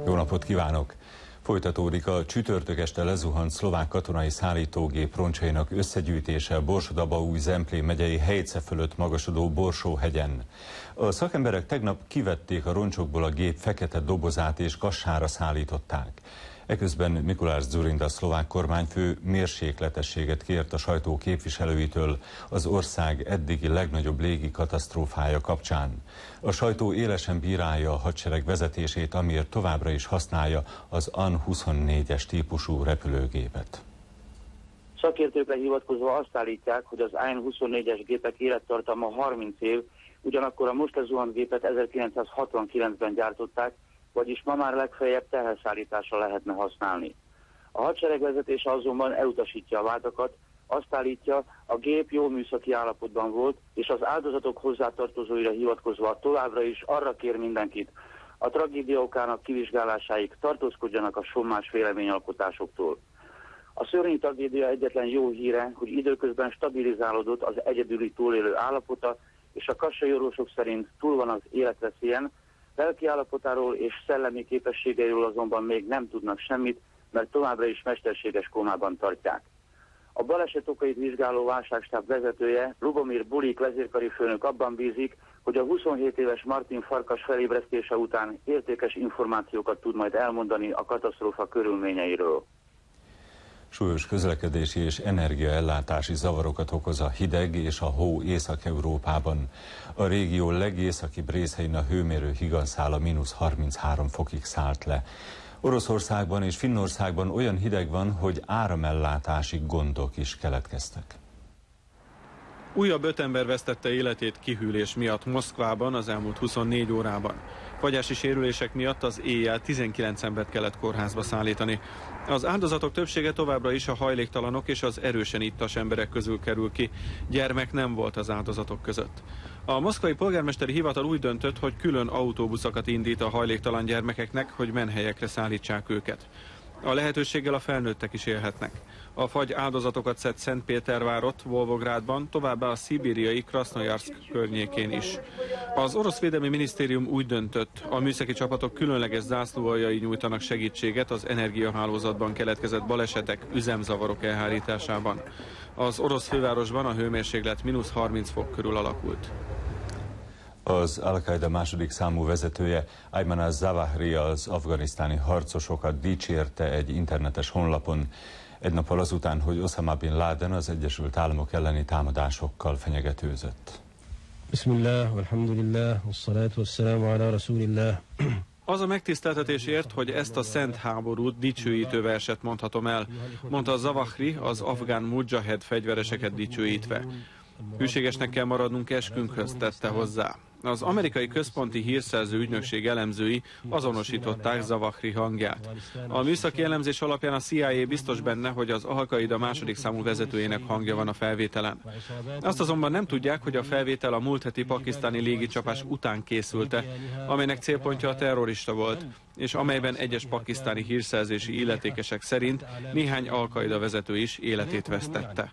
Jó napot kívánok! Folytatódik a csütörtök este lezuhant szlovák katonai szállítógép roncsainak összegyűjtése a Borsod-Abaúj-Zemplén megyei Hejce fölött magasodó Borsó-hegyen. A szakemberek tegnap kivették a roncsokból a gép fekete dobozát és kassára szállították. Eközben Mikuláš Dzurinda szlovák kormányfő mérsékletességet kért a sajtó képviselőitől az ország eddigi legnagyobb légi katasztrófája kapcsán. A sajtó élesen bírálja a hadsereg vezetését, amiért továbbra is használja az An-24-es típusú repülőgépet. Szakértőkre hivatkozva azt állítják, hogy az An-24-es gépek élettartama 30 év, ugyanakkor a most lezuhant gépet 1969-ben gyártották, vagyis ma már legfeljebb teherszállításra lehetne használni. A hadsereg vezetése azonban elutasítja a vádakat, azt állítja, a gép jó műszaki állapotban volt, és az áldozatok hozzátartozóira hivatkozva továbbra is arra kér mindenkit, a tragédia okának kivizsgálásáig tartózkodjanak a sommás véleményalkotásoktól. A szörnyű tragédia egyetlen jó híre, hogy időközben stabilizálódott az egyedüli túlélő állapota, és a kassai orvosok szerint túl van az életveszélyen. Lelki állapotáról és szellemi képességeiről azonban még nem tudnak semmit, mert továbbra is mesterséges kómában tartják. A baleset okait vizsgáló válságstáb vezetője, Lubomir Bulik vezérkari főnök abban bízik, hogy a 27 éves Martin Farkas felébresztése után értékes információkat tud majd elmondani a katasztrófa körülményeiről. Súlyos közlekedési és energiaellátási zavarokat okoz a hideg és a hó Észak-Európában. A régió legészakibb részein a hőmérő higanyszála -33 fokig szállt le. Oroszországban és Finnországban olyan hideg van, hogy áramellátási gondok is keletkeztek. Újabb 5 ember vesztette életét kihűlés miatt Moszkvában az elmúlt 24 órában. Fagyási sérülések miatt az éjjel 19 embert kellett kórházba szállítani. Az áldozatok többsége továbbra is a hajléktalanok és az erősen ittas emberek közül kerül ki. Gyermek nem volt az áldozatok között. A moszkvai polgármesteri hivatal úgy döntött, hogy külön autóbuszokat indít a hajléktalan gyermekeknek, hogy menhelyekre szállítsák őket. A lehetőséggel a felnőttek is élhetnek. A fagy áldozatokat szed Szentpétervárot, Volgográdban, továbbá a szibériai Krasznojarszk környékén is. Az orosz védelmi minisztérium úgy döntött, a műszaki csapatok különleges zászlóaljai nyújtanak segítséget az energiahálózatban keletkezett balesetek, üzemzavarok elhárításában. Az orosz fővárosban a hőmérséklet -30 fok körül alakult. Az Al-Qaida második számú vezetője, Ayman al-Zawahri az afganisztáni harcosokat dicsérte egy internetes honlapon, egy nappal azután, hogy Osama bin Laden az Egyesült Államok elleni támadásokkal fenyegetőzött. Bismillah, walhamdulillah, wassalatu wassalamu ala rasulillah. Az a megtiszteltetésért, hogy ezt a szent háborút dicsőítő verset mondhatom el, mondta Zawahri az afgán mujahid fegyvereseket dicsőítve. Hűségesnek kell maradnunk eskünkhöz, tette hozzá. Az amerikai központi hírszerző ügynökség elemzői azonosították Zawahri hangját. A műszaki elemzés alapján a CIA biztos benne, hogy az Al-Qaida második számú vezetőjének hangja van a felvételen. Azt azonban nem tudják, hogy a felvétel a múlt heti pakisztáni légicsapás után készült-e, amelynek célpontja a terrorista volt, és amelyben egyes pakisztáni hírszerzési illetékesek szerint néhány Al-Qaida vezető is életét vesztette.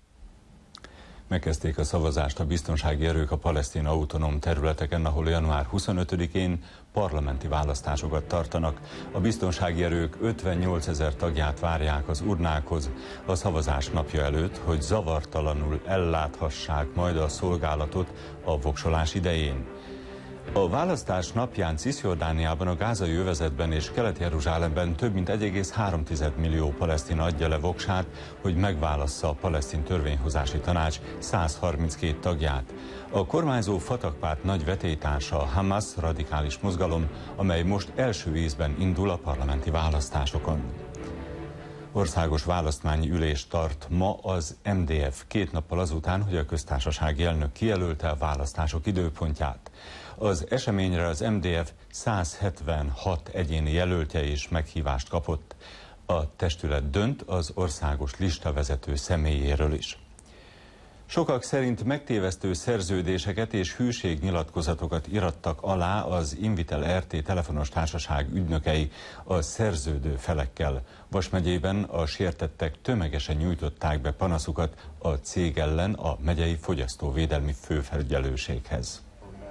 Megkezdték a szavazást a biztonsági erők a palesztin autonóm területeken, ahol január 25-én parlamenti választásokat tartanak. A biztonsági erők 58 000 tagját várják az urnákhoz a szavazás napja előtt, hogy zavartalanul elláthassák majd a szolgálatot a voksolás idején. A választás napján Ciszjordániában, a gázai övezetben és Kelet-Jeruzsálemben több mint 1,3 millió palesztin adja le voksát, hogy megválassza a palesztin törvényhozási tanács 132 tagját. A kormányzó Fatah párt nagy vetélytársa a Hamas radikális mozgalom, amely most első ízben indul a parlamenti választásokon. Országos választmányi ülést tart ma az MDF 2 nappal azután, hogy a köztársasági elnök kijelölte a választások időpontját. Az eseményre az MDF 176 egyéni jelöltje is meghívást kapott. A testület dönt az országos listavezető személyéről is. Sokak szerint megtévesztő szerződéseket és hűségnyilatkozatokat irattak alá az Invitel RT telefonos társaság ügynökei a szerződő felekkel. Vas megyében a sértettek tömegesen nyújtották be panaszukat a cég ellen a megyei fogyasztóvédelmi főfelügyelőséghez.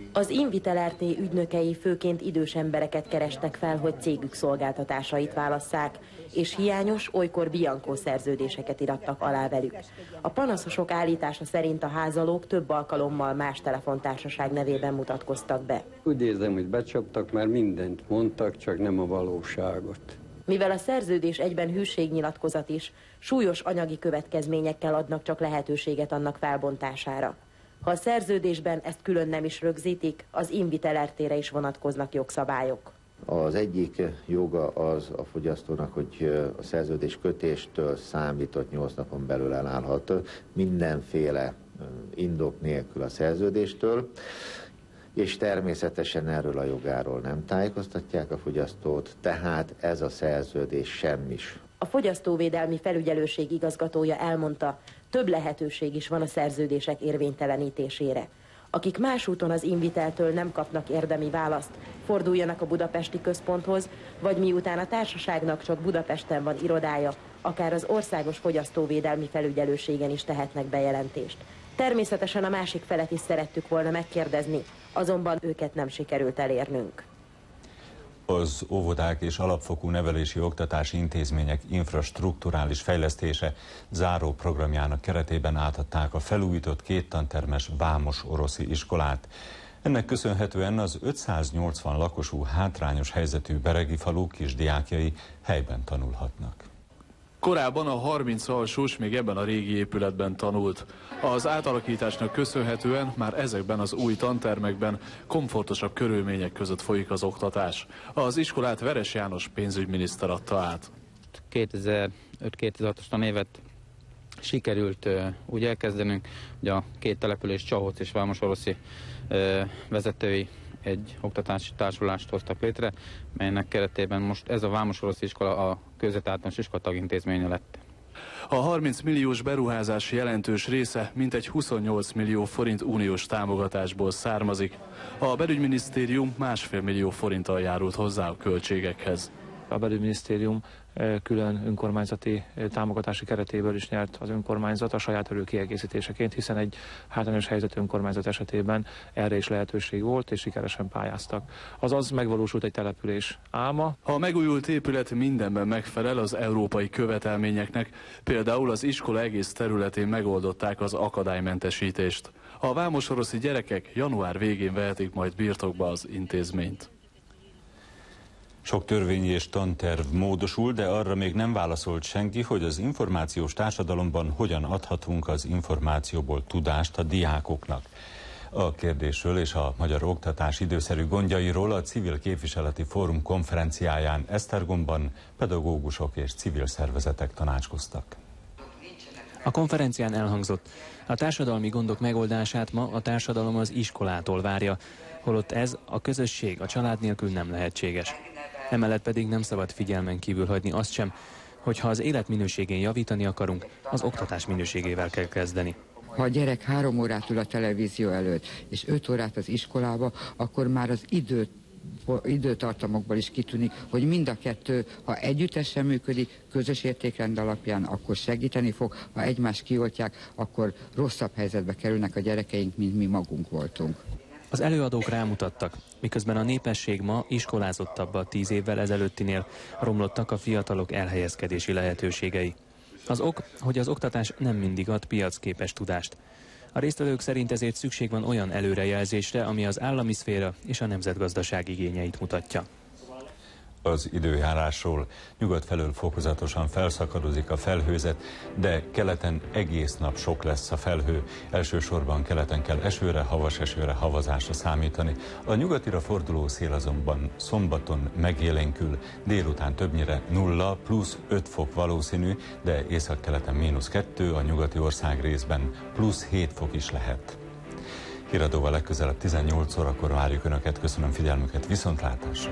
Az Invitel RT ügynökei főként idős embereket kerestek fel, hogy cégük szolgáltatásait válasszák, és hiányos, olykor bianco szerződéseket irattak alá velük. A panaszosok állítása szerint a házalók több alkalommal más telefontársaság nevében mutatkoztak be. Úgy érzem, hogy becsaptak, mert mindent mondtak, csak nem a valóságot. Mivel a szerződés egyben hűségnyilatkozat is, súlyos anyagi következményekkel adnak csak lehetőséget annak felbontására. Ha a szerződésben ezt külön nem is rögzítik, az Invitel RT-re is vonatkoznak jogszabályok. Az egyik joga az a fogyasztónak, hogy a szerződés kötéstől számított 8 napon belül elállhat mindenféle indok nélkül a szerződéstől, és természetesen erről a jogáról nem tájékoztatják a fogyasztót, tehát ez a szerződés semmis. A Fogyasztóvédelmi Felügyelőség igazgatója elmondta, több lehetőség is van a szerződések érvénytelenítésére. Akik más úton az Inviteltől nem kapnak érdemi választ, forduljanak a budapesti központhoz, vagy miután a társaságnak csak Budapesten van irodája, akár az Országos Fogyasztóvédelmi Felügyelőségen is tehetnek bejelentést. Természetesen a másik felet is szerettük volna megkérdezni, azonban őket nem sikerült elérnünk. Az óvodák és alapfokú nevelési oktatási intézmények infrastrukturális fejlesztése záró programjának keretében átadták a felújított 2 tantermes Vámos-Oroszi iskolát. Ennek köszönhetően az 580 lakosú hátrányos helyzetű Beregi falu kisdiákjai helyben tanulhatnak. Korábban a 30 alsós még ebben a régi épületben tanult. Az átalakításnak köszönhetően már ezekben az új tantermekben komfortosabb körülmények között folyik az oktatás. Az iskolát Veres János pénzügyminiszter adta át. 2005-2006-os tanévet sikerült úgy elkezdenünk, hogy a 2 település, Csahóc és Vámos-Oroszi vezetői egy oktatási társulást hoztak létre, melynek keretében most ez a Vámos-Oroszi iskola a közvetáltalános iskola tagintézménye lett. A 30 milliós beruházás jelentős része mintegy 28 millió forint uniós támogatásból származik. A belügyminisztérium 1,5 millió forinttal járult hozzá a költségekhez. A belügyminisztérium külön önkormányzati támogatási keretéből is nyert az önkormányzat a saját kiegészítéseként, hiszen egy hátrányos helyzetű önkormányzat esetében erre is lehetőség volt, és sikeresen pályáztak. Azaz megvalósult egy település álma. A megújult épület mindenben megfelel az európai követelményeknek, például az iskola egész területén megoldották az akadálymentesítést. A vámos-oroszi gyerekek január végén vehetik majd birtokba az intézményt. Sok törvényi és tanterv módosul, de arra még nem válaszolt senki, hogy az információs társadalomban hogyan adhatunk az információból tudást a diákoknak. A kérdésről és a magyar oktatás időszerű gondjairól a Civil Képviseleti Fórum konferenciáján Esztergomban pedagógusok és civil szervezetek tanácskoztak. A konferencián elhangzott, a társadalmi gondok megoldását ma a társadalom az iskolától várja, holott ez a közösség, a család nélkül nem lehetséges. Emellett pedig nem szabad figyelmen kívül hagyni azt sem, hogy ha az élet minőségén javítani akarunk, az oktatás minőségével kell kezdeni. Ha a gyerek 3 órát ül a televízió előtt, és 5 órát az iskolába, akkor már az időtartamokból is kitűnik, hogy mind a kettő, ha együttesen működik, közös értékrend alapján, akkor segíteni fog, ha egymást kioltják, akkor rosszabb helyzetbe kerülnek a gyerekeink, mint mi magunk voltunk. Az előadók rámutattak, miközben a népesség ma iskolázottabb a 10 évvel ezelőttinél, romlottak a fiatalok elhelyezkedési lehetőségei. Az ok, hogy az oktatás nem mindig ad piacképes tudást. A résztvevők szerint ezért szükség van olyan előrejelzésre, ami az állami szféra és a nemzetgazdaság igényeit mutatja. Az időjárásról: nyugat felől fokozatosan felszakadozik a felhőzet, de keleten egész nap sok lesz a felhő. Elsősorban keleten kell esőre, havas esőre, havazásra számítani. A nyugatira forduló szél azonban szombaton megélénkül, délután többnyire 0, plusz 5 fok valószínű, de északkeleten -2, a nyugati ország részben plusz 7 fok is lehet. Híradóval legközelebb 18 órakor várjuk Önöket, köszönöm figyelmüket, viszontlátásra!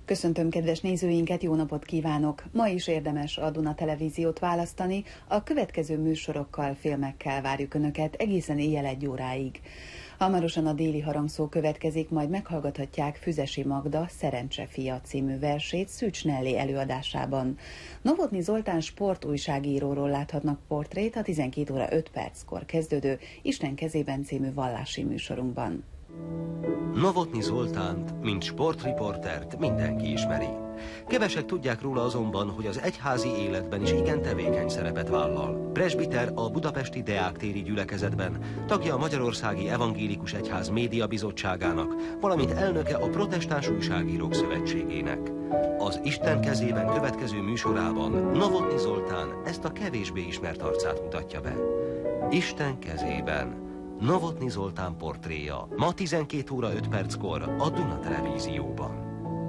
Köszöntöm kedves nézőinket, jó napot kívánok! Ma is érdemes a Duna Televíziót választani, a következő műsorokkal, filmekkel várjuk Önöket egészen éjjel 1 óráig. Hamarosan a déli harangszó következik, majd meghallgathatják Füzesi Magda Szerencse fia című versét Szűcs Nelly előadásában. Novotny Zoltán sportújságíróról láthatnak portrét a 12 óra 5 perckor kezdődő Isten kezében című vallási műsorunkban. Novotny Zoltánt, mint sportriportert mindenki ismeri. Kevesek tudják róla azonban, hogy az egyházi életben is igen tevékeny szerepet vállal. Presbiter a Budapesti Deák-téri gyülekezetben, tagja a Magyarországi Evangélikus Egyház Média Bizottságának, valamint elnöke a Protestáns Újságírók Szövetségének. Az Isten kezében következő műsorában Novotny Zoltán ezt a kevésbé ismert arcát mutatja be. Isten kezében. Novotny Zoltán portréja ma 12 óra 5 perckor a Duna Televízióban.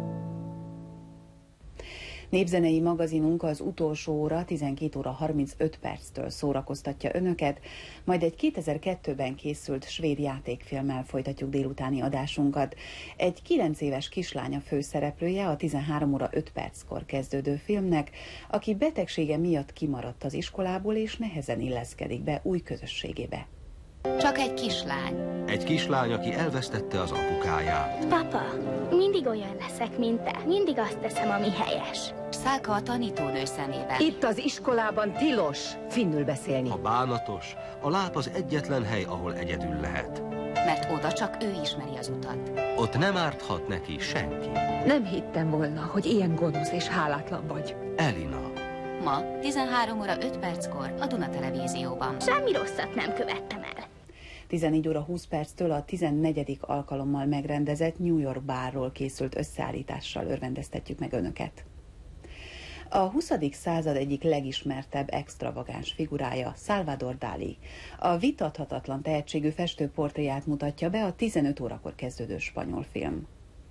Népzenei magazinunk az utolsó óra 12 óra 35 perctől szórakoztatja Önöket, majd egy 2002-ben készült svéd játékfilmmel folytatjuk délutáni adásunkat. Egy 9 éves kislány a főszereplője a 13 óra 5 perckor kezdődő filmnek, aki betegsége miatt kimaradt az iskolából és nehezen illeszkedik be új közösségébe. Csak egy kislány. Egy kislány, aki elvesztette az apukáját. Papa, mindig olyan leszek, mint te. Mindig azt teszem, ami helyes. Szálka a tanítónő szemében. Itt az iskolában tilos finnül beszélni. Ha bánatos, a láp az egyetlen hely, ahol egyedül lehet. Mert oda csak ő ismeri az utat. Ott nem árthat neki senki. Nem hittem volna, hogy ilyen gonosz és hálátlan vagy. Elina. Ma 13 óra 5 perckor a Duna Televízióban. Semmi rosszat nem követtem el. 14 óra 20 perctől a 14. alkalommal megrendezett New York Bárról készült összeállítással örvendeztetjük meg Önöket. A 20. század egyik legismertebb extravagáns figurája Salvador Dalí. A vitathatatlan tehetségű festő portréját mutatja be a 15 órakor kezdődő spanyol film.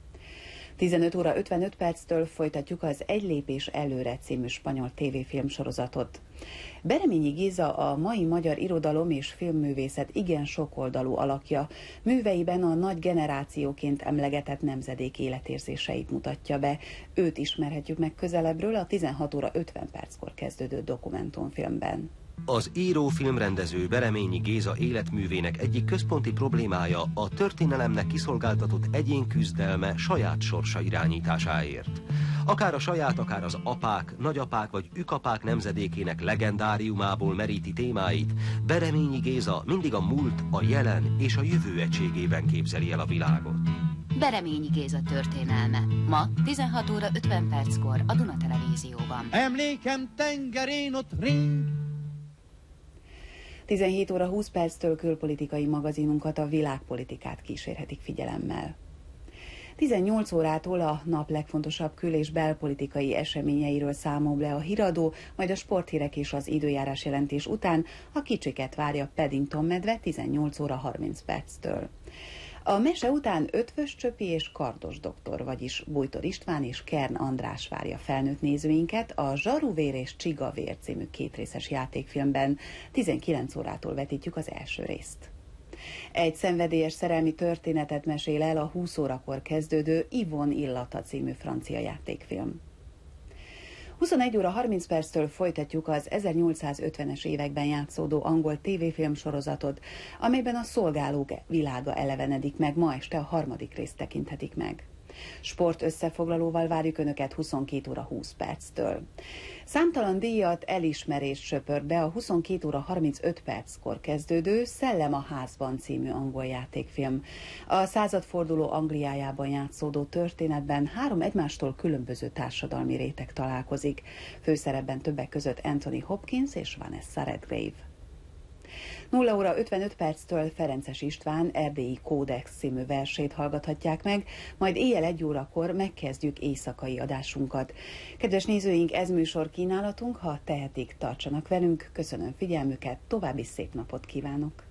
15 óra 55 perctől folytatjuk az Egy lépés előre című spanyol tévéfilm sorozatot. Bereményi Géza a mai magyar irodalom és filmművészet igen sokoldalú alakja, műveiben a nagy generációként emlegetett nemzedék életérzéseit mutatja be. Őt ismerhetjük meg közelebbről a 16 óra 50 perckor kezdődő dokumentumfilmben. Az író-filmrendező Bereményi Géza életművének egyik központi problémája a történelemnek kiszolgáltatott egyén küzdelme saját sorsa irányításáért. Akár a saját, akár az apák, nagyapák vagy ükapák nemzedékének legendáriumából meríti témáit, Bereményi Géza mindig a múlt, a jelen és a jövő egységében képzeli el a világot. Bereményi Géza történelme. Ma 16 óra 50 perckor a Duna Televízióban. Emlékem tengerén ott ring. 17 óra 20 perctől külpolitikai magazinunkat, a világpolitikát kísérhetik figyelemmel. 18 órától a nap legfontosabb kül- és belpolitikai eseményeiről számol be a híradó, majd a sporthírek és az időjárás jelentés után a kicsiket várja Paddington medve 18 óra 30 perctől. A mese után Ötvös Csöpi és Kardos doktor, vagyis Bújtor István és Kern András várja felnőtt nézőinket a Zsaruvér és Csigavér című kétrészes játékfilmben. 19 órától vetítjük az első részt. Egy szenvedélyes szerelmi történetet mesél el a 20 órakor kezdődő Yvonne illata című francia játékfilm. 21 óra 30 perctől folytatjuk az 1850-es években játszódó angol tévéfilm sorozatot, amelyben a szolgálók világa elevenedik meg, ma este a 3. részt tekinthetik meg. Sport összefoglalóval várjuk Önöket 22 óra 20 perctől. Számtalan díjat, elismerést söpört be a 22 óra 35 perckor kezdődő Szellem a házban című angol játékfilm. A századforduló Angliájában játszódó történetben 3 egymástól különböző társadalmi réteg találkozik. Főszerepben többek között Anthony Hopkins és Vanessa Redgrave. 0 óra 55 perctől Ferences István Erdélyi Kódex című versét hallgathatják meg, majd éjjel 1 órakor megkezdjük éjszakai adásunkat. Kedves nézőink, ez műsor kínálatunk, ha tehetik, tartsanak velünk, köszönöm figyelmüket, további szép napot kívánok!